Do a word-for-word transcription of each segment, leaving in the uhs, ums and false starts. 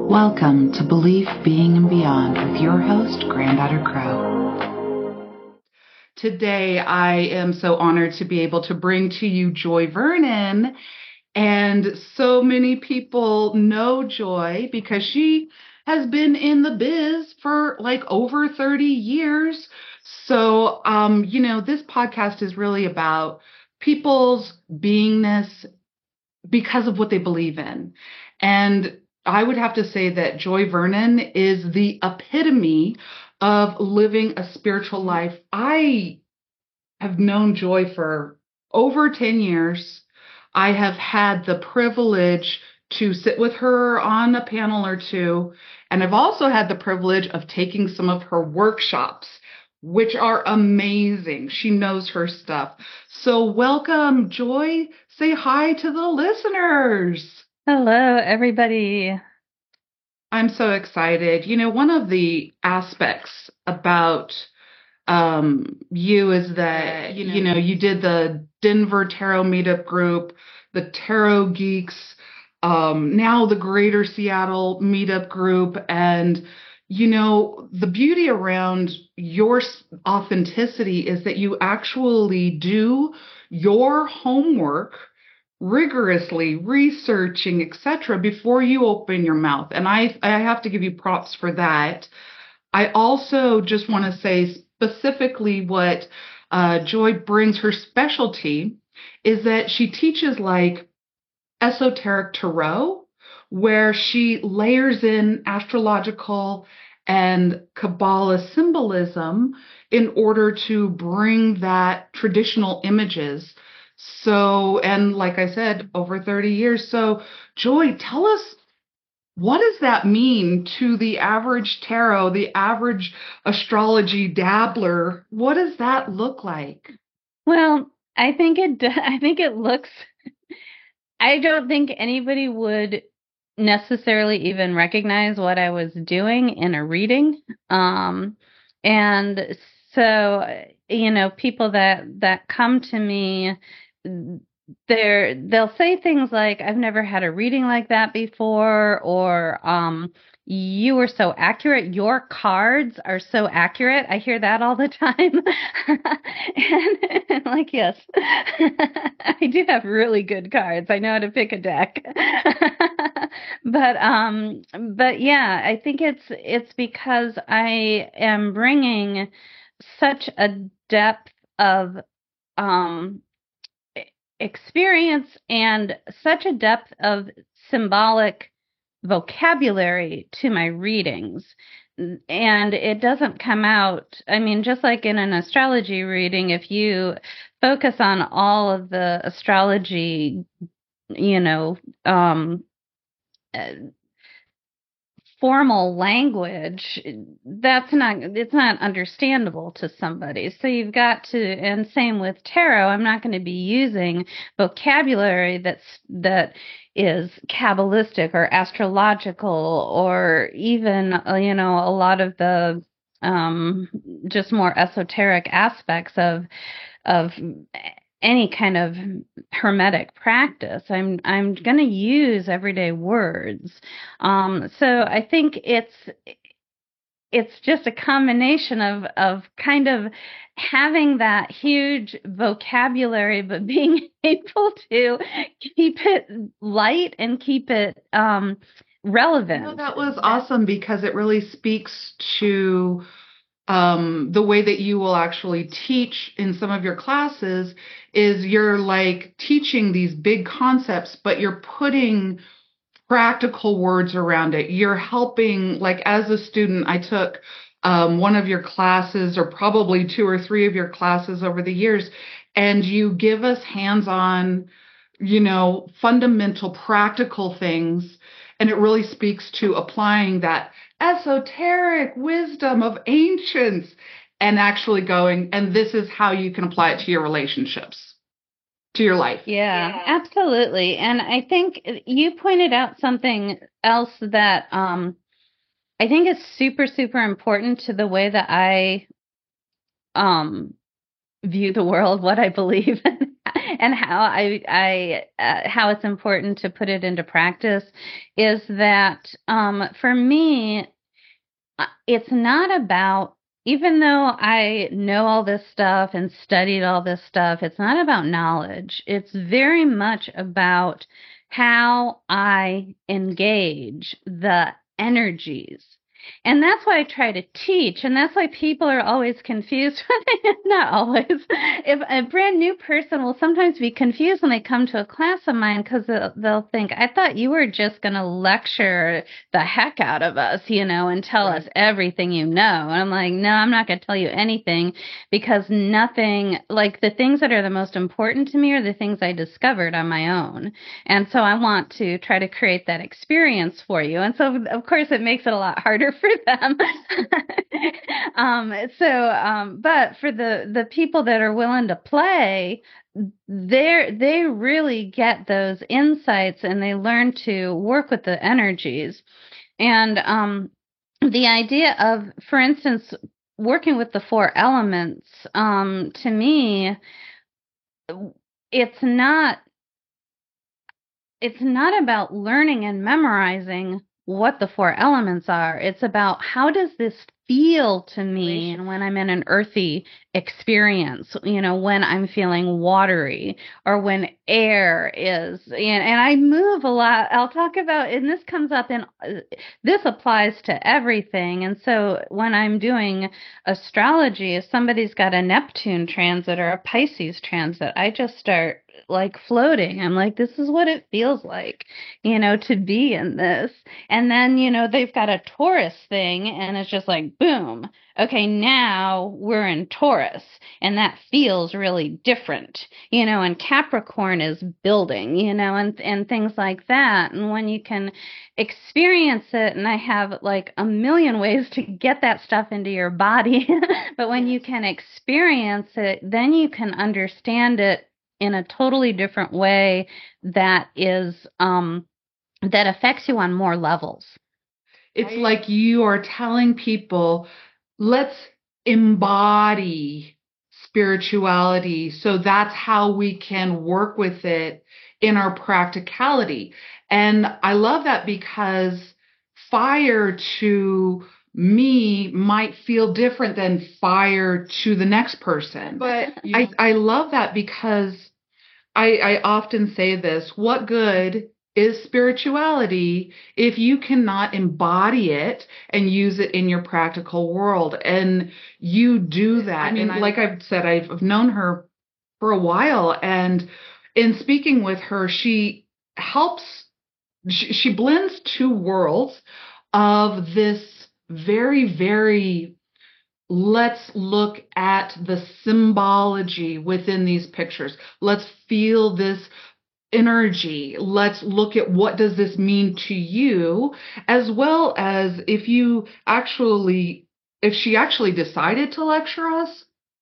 Welcome to Belief, Being, and Beyond with your host, Granddaughter Crow. Today, I am so honored to be able to bring to you Joy Vernon. And so many people know Joy because she has been in the biz for like over thirty years. So, um, you know, this podcast is really about people's beingness because of what they believe in. And I would have to say that Joy Vernon is the epitome of living a spiritual life. I have known Joy for over ten years. I have had the privilege to sit with her on a panel or two, and I've also had the privilege of taking some of her workshops, which are amazing. She knows her stuff. So welcome, Joy. Say hi to the listeners. Hello, everybody. I'm so excited. You know, one of the aspects about um, you is that, you know, you know, you did the Denver Tarot Meetup Group, the Tarot Geeks, um, now the Greater Seattle Meetup Group. And, you know, the beauty around your authenticity is that you actually do your homework rigorously, researching, et cetera, before you open your mouth. And I, I have to give you props for that. I also just want to say specifically what uh, Joy brings her specialty is that she teaches like esoteric tarot, where she layers in astrological and Kabbalah symbolism in order to bring that traditional images. So, and like I said, over thirty years. So, Joy, tell us, what does that mean to the average tarot, the average astrology dabbler? What does that look like? Well, I think it. I think it looks. I don't think anybody would necessarily even recognize what I was doing in a reading. Um, and so, you know, people that that come to me, they're they'll say things like, "I've never had a reading like that before," or um, "You were so accurate. Your cards are so accurate." I hear that all the time. and, and like, yes, I do have really good cards. I know how to pick a deck. but um, but yeah, I think it's it's because I am bringing such a depth of um experience and such a depth of symbolic vocabulary to my readings. And it doesn't come out, I mean, just like in an astrology reading, if you focus on all of the astrology, you know, um, formal language, that's not, it's not understandable to somebody. So you've got to, and same with tarot, I'm not going to be using vocabulary that's, that is Kabbalistic or astrological, or even, you know, a lot of the um, just more esoteric aspects of, of any kind of hermetic practice. I'm I'm going to use everyday words. Um, so I think it's it's just a combination of of kind of having that huge vocabulary, but being able to keep it light and keep it um, relevant. You know, that was awesome because it really speaks to um, the way that you will actually teach in some of your classes is you're like teaching these big concepts, but you're putting practical words around it. You're helping, like as a student, I took um, one of your classes or probably two or three of your classes over the years, and you give us hands-on, you know, fundamental practical things. And it really speaks to applying that esoteric wisdom of ancients and actually going, and this is how you can apply it to your relationships, to your life. Yeah, yeah, absolutely. And I think you pointed out something else that um, I think is super, super important to the way that I um, view the world, what I believe. and how I, I, uh, how it's important to put it into practice is that, um, for me, uh, it's not about, even though I know all this stuff and studied all this stuff, it's not about knowledge. It's very much about how I engage the energies. And that's why I try to teach. And that's why people are always confused. Not always. If a brand new person will sometimes be confused when they come to a class of mine because they'll, they'll think, I thought you were just going to lecture the heck out of us, you know, and tell right. us everything you know. And I'm like, no, I'm not going to tell you anything because nothing, like the things that are the most important to me are the things I discovered on my own. And so I want to try to create that experience for you. And so, of course, it makes it a lot harder for them. um, so, um, but for the, the people that are willing to play, they they really get those insights and they learn to work with the energies. And um, the idea of, for instance, working with the four elements, um, to me, it's not it's not about learning and memorizing what the four elements are. It's about how does this feel to me when I'm in an earthy experience, you know, when I'm feeling watery or when air is, and, and I move a lot. I'll talk about, and this comes up in, this applies to everything. And so when I'm doing astrology, if somebody's got a Neptune transit or a Pisces transit, I just start like floating. I'm like, this is what it feels like, you know, to be in this. And then, you know, they've got a Taurus thing and it's just like, boom. Okay, now we're in Taurus and that feels really different, you know, and Capricorn is building, you know, and, and things like that. And when you can experience it, and I have like a million ways to get that stuff into your body, but when you can experience it, then you can understand it in a totally different way that is, um, that affects you on more levels. It's right. Like you are telling people, let's embody spirituality. So that's how we can work with it in our practicality. And I love that because fire to me might feel different than fire to the next person. But I, I love that because I, I often say this, what good is spirituality if you cannot embody it and use it in your practical world? And you do that. I mean, and like I've said, I've known her for a while, and in speaking with her, she helps, she, she blends two worlds of this very, very, let's look at the symbology within these pictures. Let's feel this energy. Let's look at what does this mean to you, as well as if you actually, if she actually decided to lecture us.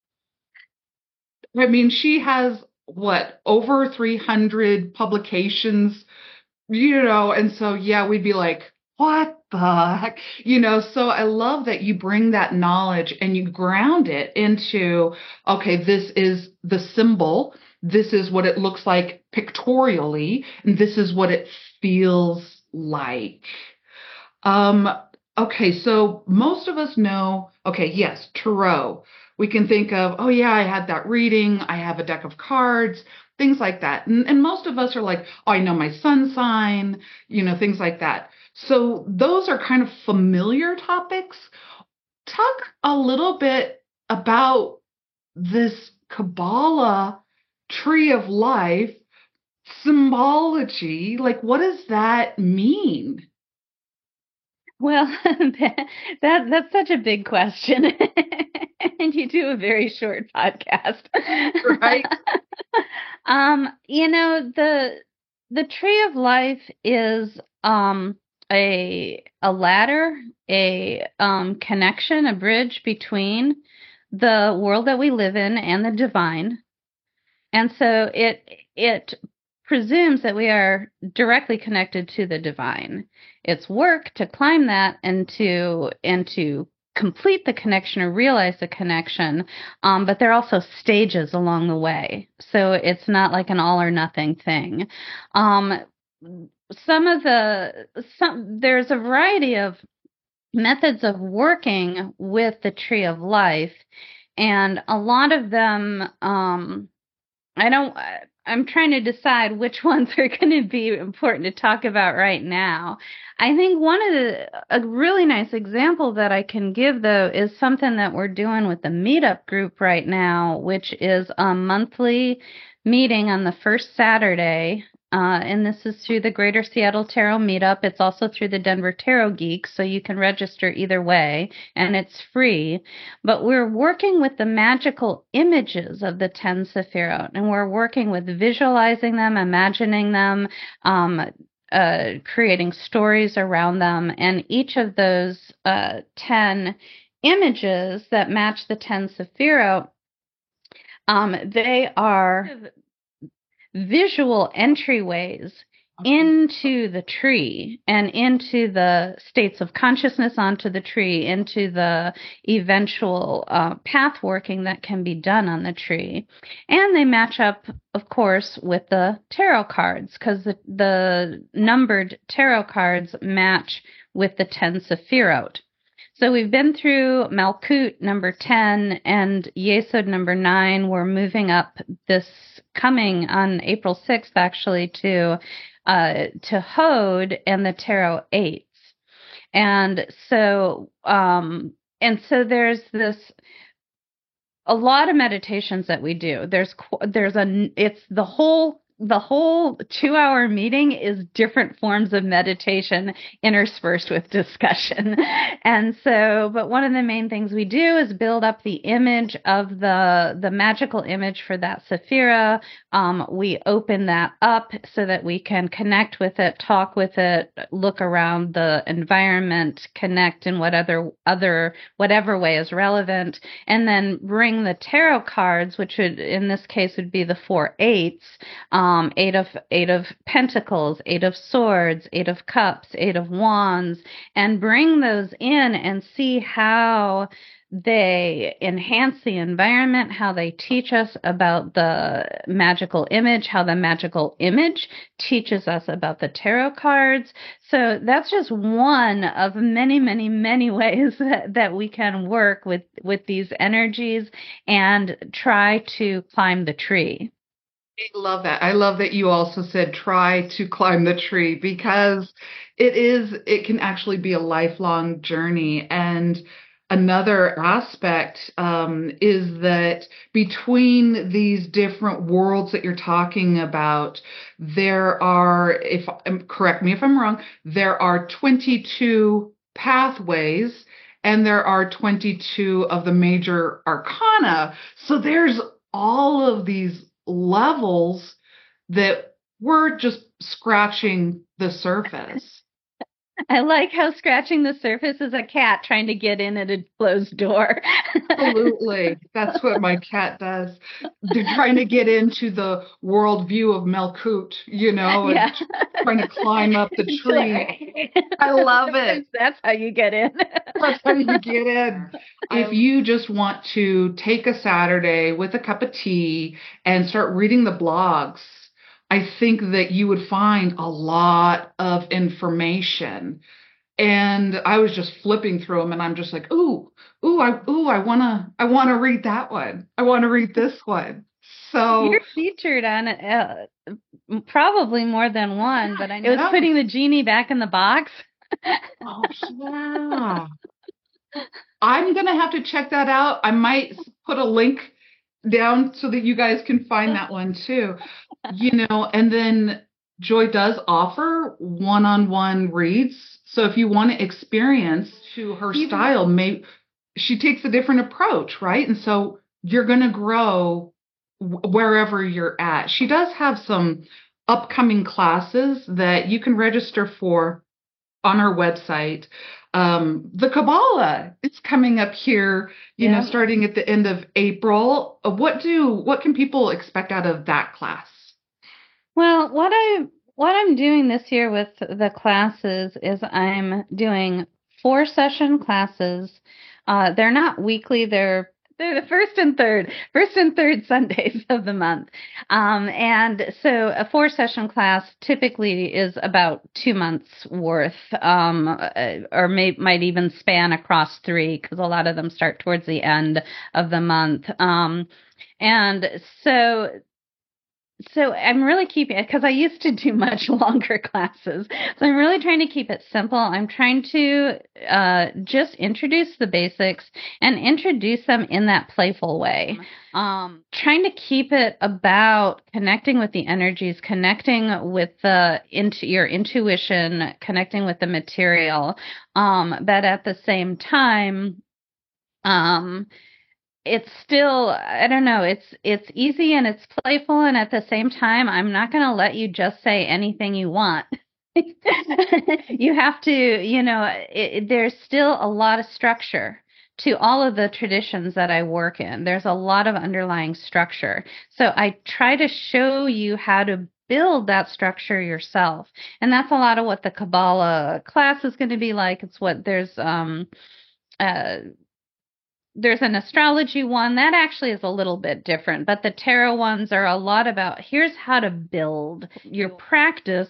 I mean, she has what, over three hundred publications, you know, and so yeah, we'd be like, what the heck? You know, so I love that you bring that knowledge and you ground it into, okay, this is the symbol. This is what it looks like pictorially, and this is what it feels like. Um, okay, so most of us know, okay, yes, tarot. We can think of, oh yeah, I had that reading. I have a deck of cards, things like that. And, and most of us are like, oh, I know my sun sign, you know, things like that. So those are kind of familiar topics. Talk a little bit about this Kabbalah tree of life symbology. Like, what does that mean? Well, that, that that's such a big question. And you do a very short podcast. Right. um, you know, the the tree of life is um a a ladder, a um connection, a bridge between the world that we live in and the divine. And so it it presumes that we are directly connected to the divine. It's work to climb that and to and to complete the connection or realize the connection, um, but there are also stages along the way. So it's not like an all or nothing thing. Um, some of the, some, there's a variety of methods of working with the tree of life, and a lot of them, um, I don't, I'm trying to decide which ones are going to be important to talk about right now. I think one of the, a really nice example that I can give, though, is something that we're doing with the meetup group right now, which is a monthly meeting on the first Saturday. Uh, and this is through the Greater Seattle Tarot Meetup. It's also through the Denver Tarot Geeks, so you can register either way, and it's free. But we're working with the magical images of the ten Sephirot, and we're working with visualizing them, imagining them, um, uh, creating stories around them. And each of those uh, ten images that match the ten Sephirot, um, they are visual entryways into the tree and into the states of consciousness onto the tree, into the eventual uh, path working that can be done on the tree. And they match up, of course, with the tarot cards, because the, the numbered tarot cards match with the ten Sephirot. So we've been through Malkut number ten and Yesod number nine. We're moving up this coming on April sixth, actually, to uh, to Hod and the Tarot Eights. And so um, and so there's this a lot of meditations that we do. There's there's a it's the whole. The whole two-hour meeting is different forms of meditation interspersed with discussion. And so, but one of the main things we do is build up the image of the the magical image for that Sephira. Um, we open that up so that we can connect with it, talk with it, look around the environment, connect in what other, other whatever way is relevant, and then bring the tarot cards, which would, in this case, would be the four eights, um, Um, eight of eight of pentacles, eight of swords, eight of cups, eight of wands, and bring those in and see how they enhance the environment, how they teach us about the magical image, how the magical image teaches us about the tarot cards. So that's just one of many, many, many ways that, that we can work with, with these energies and try to climb the tree. I love that. I love that you also said try to climb the tree, because it is, it can actually be a lifelong journey. And another aspect um, is that between these different worlds that you're talking about, there are, if correct me if I'm wrong, there are twenty-two pathways and there are twenty-two of the major arcana. So there's all of these levels that we're just scratching the surface. I like how scratching the surface is a cat trying to get in at a closed door. Absolutely. That's what my cat does. They're trying to get into the world view of Malkut, you know, and yeah. trying to climb up the tree. I love it. That's how you get in. That's how you get in. If you just want to take a Saturday with a cup of tea and start reading the blogs, I think that you would find a lot of information. And I was just flipping through them and I'm just like, ooh, ooh, I, ooh, I want to, I want to read that one. I want to read this one. So you're featured on uh, probably more than one, yeah, but I know it was putting the genie back in the box. Oh, yeah. I'm going to have to check that out. I might put a link down so that you guys can find that one too. You know, and then Joy does offer one-on-one reads. So if you want to experience to her Even, style, maybe she takes a different approach, right? And so you're going to grow w- wherever you're at. She does have some upcoming classes that you can register for on her website. Um, the Kabbalah, it's coming up here, you yeah. know, starting at the end of April. What do, what can people expect out of that class? Well, what I, what I'm doing this year with the classes is I'm doing four session classes. Uh, they're not weekly. They're they're the first and third, first and third Sundays of the month. Um, and so a four session class typically is about two months worth, um, uh, or may, might even span across three, because a lot of them start towards the end of the month. Um, and so So I'm really keeping it, because I used to do much longer classes. So I'm really trying to keep it simple. I'm trying to uh, just introduce the basics and introduce them in that playful way. Um, trying to keep it about connecting with the energies, connecting with the into your intuition, connecting with the material, um, but at the same time, um, it's still, I don't know, it's it's easy and it's playful, and at the same time, I'm not going to let you just say anything you want. You have to, you know, it, there's still a lot of structure to all of the traditions that I work in. There's a lot of underlying structure. So I try to show you how to build that structure yourself. And that's a lot of what the Kabbalah class is going to be like. It's what there's, um, uh, There's an astrology one that actually is a little bit different, but the tarot ones are a lot about here's how to build your practice.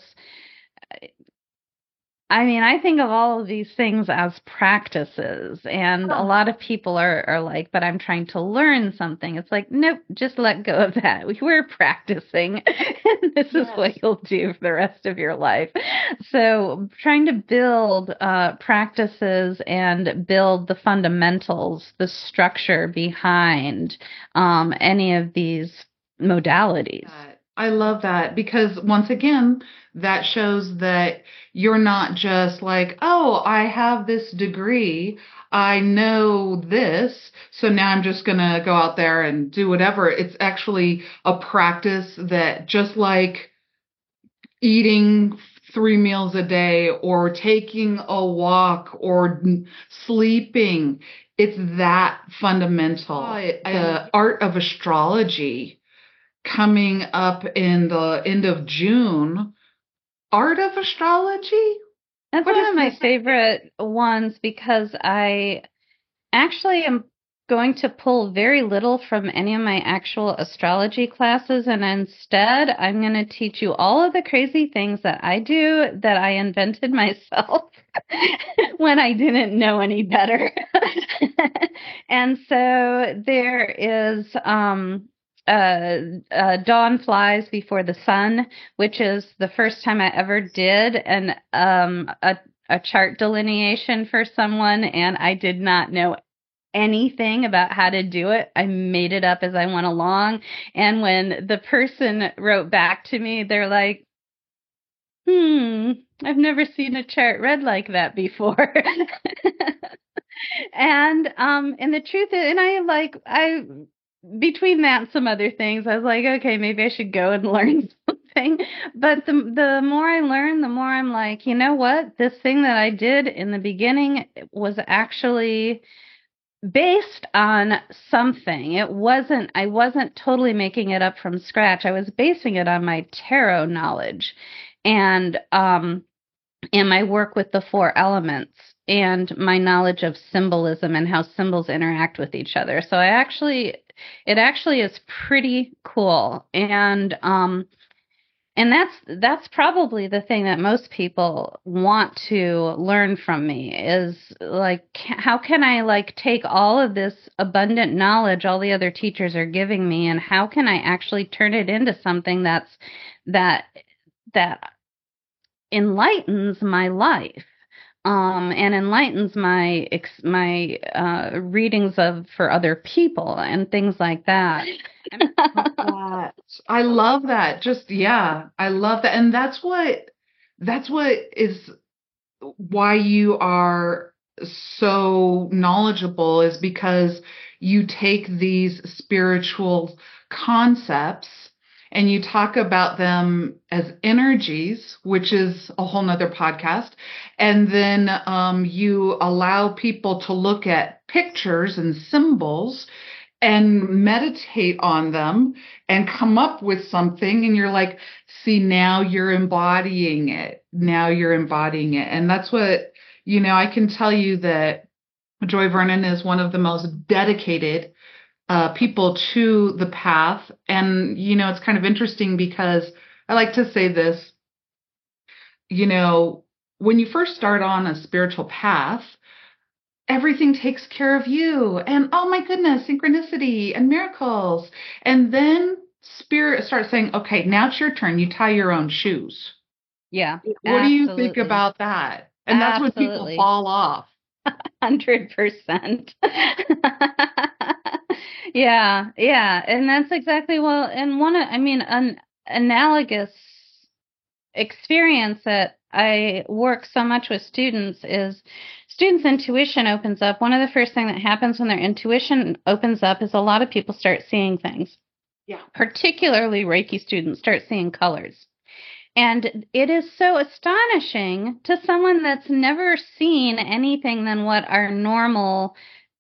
I mean, I think of all of these things as practices, and a lot of people are, are like, but I'm trying to learn something. It's like, nope, just let go of that. We're practicing, and this yes. is what you'll do for the rest of your life. So trying to build uh, practices and build the fundamentals, the structure behind um, any of these modalities. I love that, because once again, that shows that you're not just like, oh, I have this degree, I know this, so now I'm just going to go out there and do whatever. It's actually a practice that, just like eating three meals a day or taking a walk or sleeping, it's that fundamental. The art of astrology coming up in the end of June. Art of Astrology? That's what one of my this? favorite ones, because I actually am going to pull very little from any of my actual astrology classes, and instead I'm going to teach you all of the crazy things that I do that I invented myself when I didn't know any better. And so there is um Uh, uh, Dawn Flies Before the Sun, which is the first time I ever did an um a, a chart delineation for someone, and I did not know anything about how to do it. I made it up as I went along, and when the person wrote back to me, they're like, hmm, I've never seen a chart read like that before. And um and the truth is, and I like I between that and some other things, I was like, okay, maybe I should go and learn something. But the the more I learn, the more I'm like, you know what? This thing that I did in the beginning was actually based on something. It wasn't, I wasn't totally making it up from scratch. I was basing it on my tarot knowledge and um, and my work with the four elements and my knowledge of symbolism and how symbols interact with each other. So I actually, it actually is pretty cool. And, um, and that's, that's probably the thing that most people want to learn from me is like, how can I like take all of this abundant knowledge all the other teachers are giving me, and how can I actually turn it into something that's, that, that enlightens my life? Um, and enlightens my ex- my uh, readings of for other people and things like that. I love that. Just yeah, I love that, and that's what that's what is why you are so knowledgeable, is because you take these spiritual concepts and you talk about them as energies, which is a whole nother podcast. And then um, you allow people to look at pictures and symbols and meditate on them and come up with something. And you're like, see, now you're embodying it. Now you're embodying it. And that's what You know, I can tell you that Joy Vernon is one of the most dedicated uh, people to the path. And, you know, it's kind of interesting because I like to say this, you know, when you first start on a spiritual path, everything takes care of you. And oh my goodness, synchronicity and miracles. And then spirit starts saying, okay, now it's your turn. You tie your own shoes. Yeah. What do you think about that? And that's when people Absolutely. fall off. Hundred percent. Yeah, yeah, and that's exactly well. And one, of, I mean, an analogous experience that I work so much with students is students' intuition opens up. One of the first thing that happens when their intuition opens up is a lot of people start seeing things. Yeah. Particularly Reiki students start seeing colors. And it is so astonishing to someone that's never seen anything than what our normal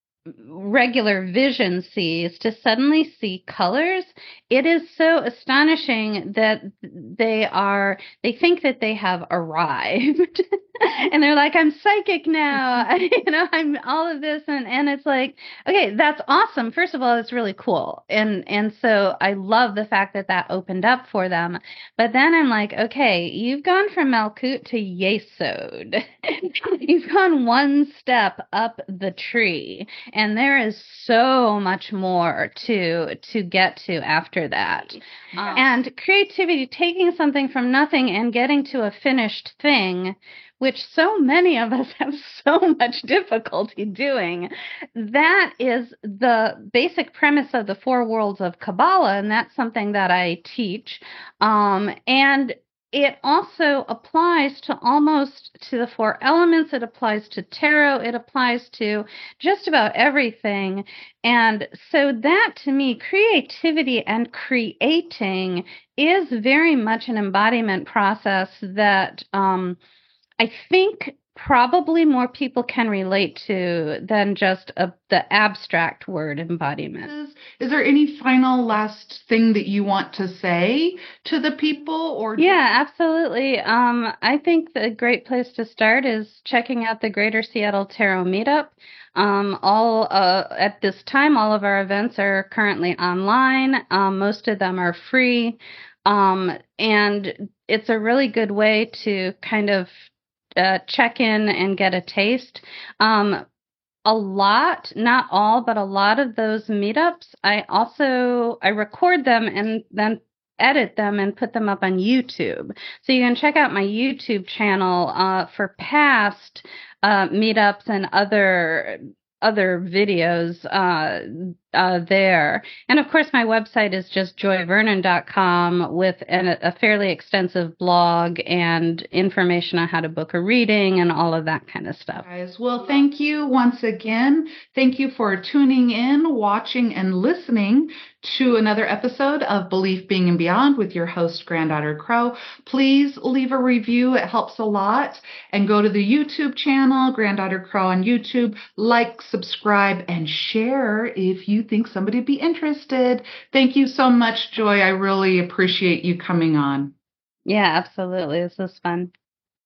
regular vision sees to suddenly see colors. It is so astonishing that they are, they think that they have arrived. And they're like, I'm psychic now. you know, I'm all of this. And, and it's like, okay, that's awesome. First of all, it's really cool. And, and so I love the fact that that opened up for them. But then I'm like, okay, you've gone from Malkut to Yesod. You've gone one step up the tree. And there is so much more to to get to after that. Yes. And creativity, taking something from nothing and getting to a finished thing, which so many of us have so much difficulty doing, that is the basic premise of the four worlds of Kabbalah, and that's something that I teach. Um, and it also applies to almost to the four elements. It applies to tarot. It applies to just about everything. And so that, to me, creativity and creating is very much an embodiment process that um, I think probably more people can relate to than just a, the abstract word embodiment. Is, is there any final last thing that you want to say to the people? Or yeah, absolutely. Um, I think the great place to start is checking out the Greater Seattle Tarot Meetup. Um, all uh, at this time, all of our events are currently online. Um, most of them are free, um, and it's a really good way to kind of Uh, check in and get a taste. Um, a lot, not all, but a lot of those meetups, I also, I record them and then edit them and put them up on YouTube. So you can check out my YouTube channel uh, for past uh, meetups and other other videos uh, uh, there. And of course, my website is just joy vernon dot com with an, a fairly extensive blog and information on how to book a reading and all of that kind of stuff. Guys, well, thank you once again. Thank you for tuning in, watching, and listening to another episode of Belief, Being, and Beyond with your host, Granddaughter Crow. Please leave a review. It helps a lot. And go to the YouTube channel, Granddaughter Crow on YouTube. Like, subscribe, and share if you think somebody would be interested. Thank you so much, Joy. I really appreciate you coming on. Yeah, absolutely. This was fun.